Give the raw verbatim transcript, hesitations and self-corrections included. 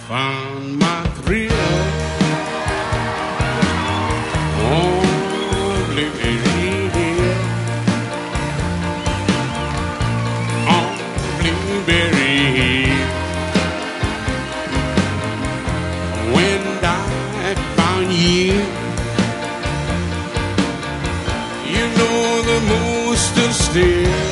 found my thrill on Blueberry Hill. On Blueberry Hill. When I found you, you know the most is still